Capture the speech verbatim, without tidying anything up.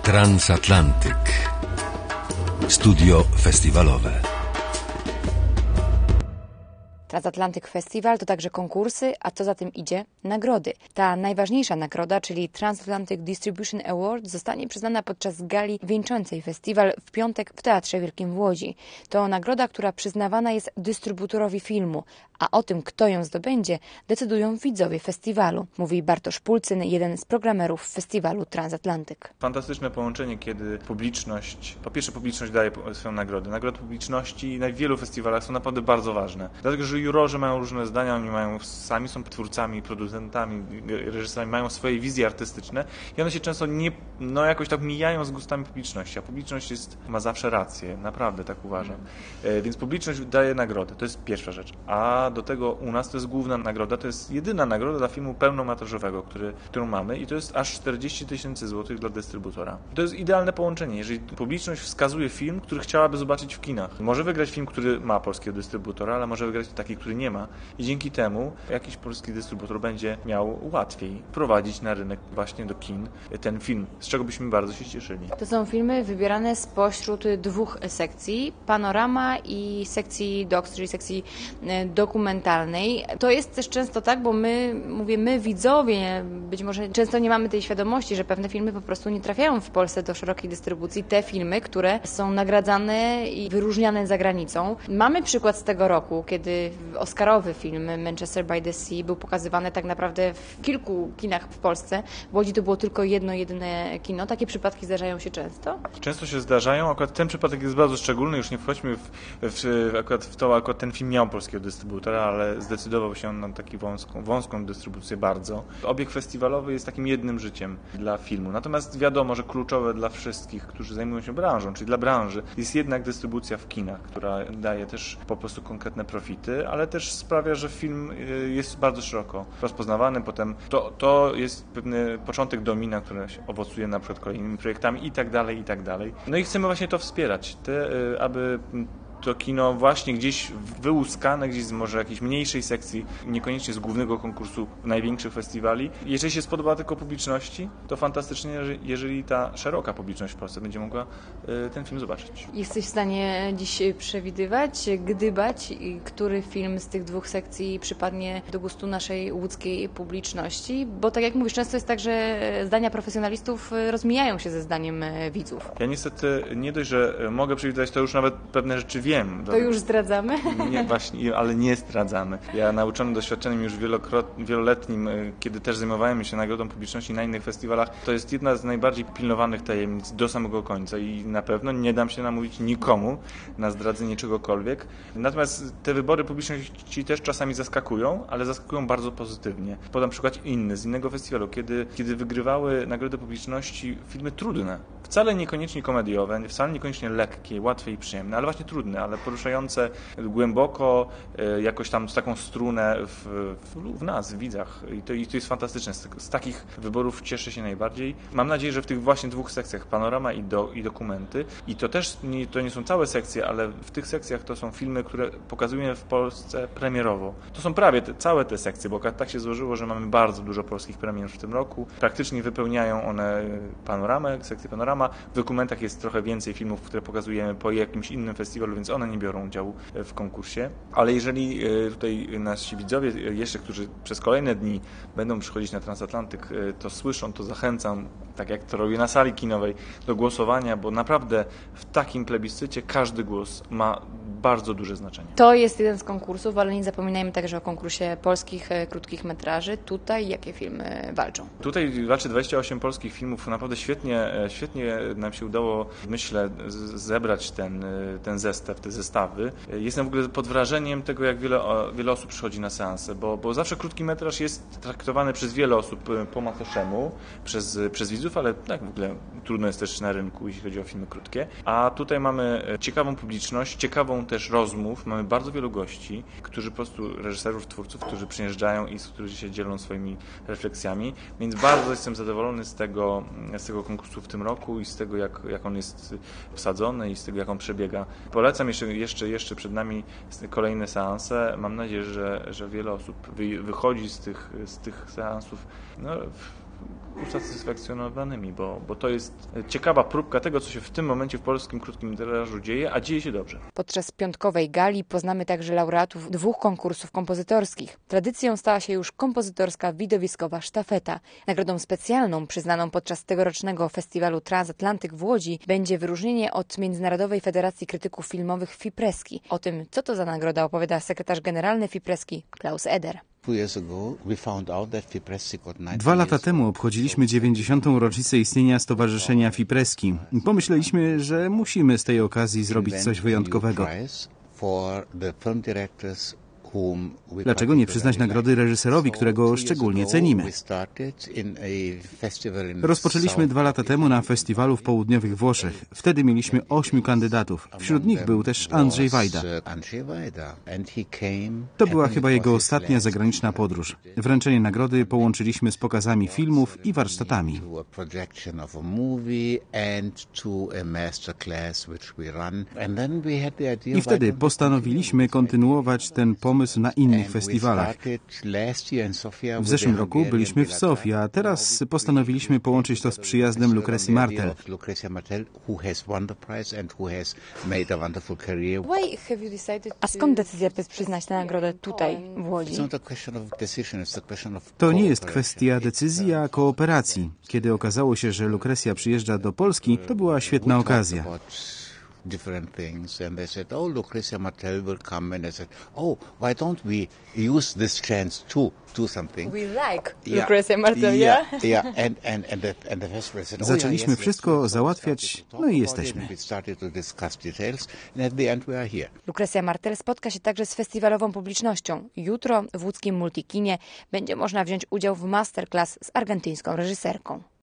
Transatlantyk. Studio festiwalowe. Transatlantyk Festival to także konkursy, a co za tym idzie? Nagrody. Ta najważniejsza nagroda, czyli Transatlantic Distribution Award, zostanie przyznana podczas gali wieńczącej festiwal w piątek w Teatrze Wielkim w Łodzi. To nagroda, która przyznawana jest dystrybutorowi filmu, a o tym, kto ją zdobędzie, decydują widzowie festiwalu, mówi Bartosz Pulcyn, jeden z programerów festiwalu Transatlantyk. Fantastyczne połączenie, kiedy publiczność, po pierwsze publiczność daje swoją nagrodę. Nagrody publiczności na wielu festiwalach są naprawdę bardzo ważne. Dlatego, że jurorzy mają różne zdania, oni mają, sami są twórcami, producentami, reżyserami, mają swoje wizje artystyczne i one się często nie, no jakoś tak mijają z gustami publiczności, a publiczność jest, ma zawsze rację, naprawdę tak uważam. E, więc publiczność daje nagrodę, to jest pierwsza rzecz. A do tego u nas to jest główna nagroda, to jest jedyna nagroda dla filmu pełnometrażowego, który, którą mamy i to jest aż czterdzieści tysięcy złotych dla dystrybutora. To jest idealne połączenie, jeżeli publiczność wskazuje film, który chciałaby zobaczyć w kinach. Może wygrać film, który ma polskiego dystrybutora, ale może wygrać taki, który nie ma i dzięki temu jakiś polski dystrybutor będzie miał łatwiej prowadzić na rynek właśnie do kin ten film, z czego byśmy bardzo się cieszyli. To są filmy wybierane spośród dwóch sekcji, Panorama i sekcji Docs, czyli sekcji dokumentalnej. To jest też często tak, bo my, mówię my widzowie, być może często nie mamy tej świadomości, że pewne filmy po prostu nie trafiają w Polsce do szerokiej dystrybucji. Te filmy, które są nagradzane i wyróżniane za granicą. Mamy przykład z tego roku, kiedy oscarowy film Manchester by the Sea był pokazywany tak naprawdę w kilku kinach w Polsce. W Łodzi to było tylko jedno, jedyne kino. Takie przypadki zdarzają się często? Często się zdarzają. Akurat ten przypadek jest bardzo szczególny. Już nie wchodźmy w, w, akurat w to, akurat ten film miał polskiego dystrybutora, ale zdecydował się on na taką wąską, wąską dystrybucję bardzo. Obieg festiwalowy jest takim jednym życiem dla filmu. Natomiast wiadomo, że kluczowe dla wszystkich, którzy zajmują się branżą, czyli dla branży, jest jednak dystrybucja w kinach, która daje też po prostu konkretne profity, ale też sprawia, że film jest bardzo szeroko rozpoznawany. Potem to, to jest pewny początek domina, który owocuje na przykład kolejnymi projektami i tak dalej, i tak dalej. No i chcemy właśnie to wspierać, te, aby to kino właśnie gdzieś wyłuskane, gdzieś z może jakiejś mniejszej sekcji, niekoniecznie z głównego konkursu największych festiwali. Jeżeli się spodoba tylko publiczności, to fantastycznie, jeżeli ta szeroka publiczność w Polsce będzie mogła ten film zobaczyć. Jesteś w stanie dziś przewidywać, gdybać, który film z tych dwóch sekcji przypadnie do gustu naszej łódzkiej publiczności? Bo tak jak mówisz, często jest tak, że zdania profesjonalistów rozmijają się ze zdaniem widzów. Ja niestety nie dość, że mogę przewidywać, to już nawet pewne rzeczy wiem. To już zdradzamy? Nie, właśnie, ale nie zdradzamy. Ja nauczony doświadczeniem już wieloletnim, kiedy też zajmowałem się nagrodą publiczności na innych festiwalach, to jest jedna z najbardziej pilnowanych tajemnic do samego końca i na pewno nie dam się namówić nikomu na zdradzenie czegokolwiek. Natomiast te wybory publiczności też czasami zaskakują, ale zaskakują bardzo pozytywnie. Podam przykład inny, z innego festiwalu, kiedy, kiedy wygrywały nagrodę publiczności filmy trudne. Wcale niekoniecznie komediowe, wcale niekoniecznie lekkie, łatwe i przyjemne, ale właśnie trudne, ale poruszające głęboko, jakoś tam z taką strunę w, w, w nas, w widzach. I to, i to jest fantastyczne. Z, z takich wyborów cieszę się najbardziej. Mam nadzieję, że w tych właśnie dwóch sekcjach, Panorama i, do, i dokumenty, i to też nie, to nie są całe sekcje, ale w tych sekcjach to są filmy, które pokazujemy w Polsce premierowo. To są prawie te, całe te sekcje, bo tak się złożyło, że mamy bardzo dużo polskich premier w tym roku. Praktycznie wypełniają one Panoramę, sekcję Panorama. W dokumentach jest trochę więcej filmów, które pokazujemy po jakimś innym festiwalu, więc one nie biorą udziału w konkursie. Ale jeżeli tutaj nasi widzowie jeszcze, którzy przez kolejne dni będą przychodzić na Transatlantyk, to słyszą, to zachęcam, tak jak to robię na sali kinowej, do głosowania, bo naprawdę w takim plebiscycie każdy głos ma bardzo duże znaczenie. To jest jeden z konkursów, ale nie zapominajmy także o konkursie polskich krótkich metraży. Tutaj jakie filmy walczą? Tutaj walczy dwadzieścia osiem polskich filmów. Naprawdę świetnie, świetnie nam się udało, myślę, zebrać ten, ten zestaw, te zestawy. Jestem w ogóle pod wrażeniem tego, jak wiele, wiele osób przychodzi na seansę, bo, bo zawsze krótki metraż jest traktowany przez wiele osób po macoszemu, przez, przez widzów, ale tak w ogóle trudno jest też na rynku, jeśli chodzi o filmy krótkie. A tutaj mamy ciekawą publiczność, ciekawą też rozmów. Mamy bardzo wielu gości, którzy po prostu, reżyserów, twórców, którzy przyjeżdżają i którzy się dzielą swoimi refleksjami, więc bardzo jestem zadowolony z tego, z tego konkursu w tym roku i z tego, jak, jak on jest wsadzony i z tego, jak on przebiega. Polecam jeszcze, jeszcze, jeszcze przed nami kolejne seanse. Mam nadzieję, że, że wiele osób wy, wychodzi z tych, z tych seansów no, usatysfakcjonowanymi, bo, bo to jest ciekawa próbka tego, co się w tym momencie w polskim krótkim metrażu dzieje, a dzieje się dobrze. Podczas piątkowej gali poznamy także laureatów dwóch konkursów kompozytorskich. Tradycją stała się już kompozytorska widowiskowa sztafeta. Nagrodą specjalną przyznaną podczas tegorocznego festiwalu Transatlantyk w Łodzi będzie wyróżnienie od Międzynarodowej Federacji Krytyków Filmowych FIPRESKI. O tym, co to za nagroda, opowiada sekretarz generalny FIPRESKI Klaus Eder. Dwa lata temu obchodziliśmy dziewięćdziesiątą rocznicę istnienia Stowarzyszenia FIPRESKI. Pomyśleliśmy, że musimy z tej okazji zrobić coś wyjątkowego. Dlaczego nie przyznać nagrody reżyserowi, którego szczególnie cenimy? Rozpoczęliśmy dwa lata temu na festiwalu w południowych Włoszech. Wtedy mieliśmy ośmiu kandydatów. Wśród nich był też Andrzej Wajda. To była chyba jego ostatnia zagraniczna podróż. Wręczenie nagrody połączyliśmy z pokazami filmów i warsztatami. I wtedy postanowiliśmy kontynuować ten pomysł na innych festiwalach. W zeszłym roku byliśmy w Sofii, a teraz postanowiliśmy połączyć to z przyjazdem Lucrecji Martel. A skąd decyzja, by przyznać tę nagrodę tutaj, w Łodzi? To nie jest kwestia decyzji, a kooperacji. Kiedy okazało się, że Lucrecja przyjeżdża do Polski, to była świetna okazja. different things, and they said, oh, Lucrecia Martel will come, and I said, oh, why don't we use this chance to do something? We like Lucrecia Martel, yeah? Yeah, yeah. And, and, and, the, and the festival said, oh, Zaczęliśmy yeah, yes, wszystko let's załatwiać, no i jesteśmy. We started to discuss details, and at the end we are here. Lucrecia Martel spotka się także z festiwalową publicznością. Jutro w łódzkim Multikinie będzie można wziąć udział w masterclass z argentyńską reżyserką.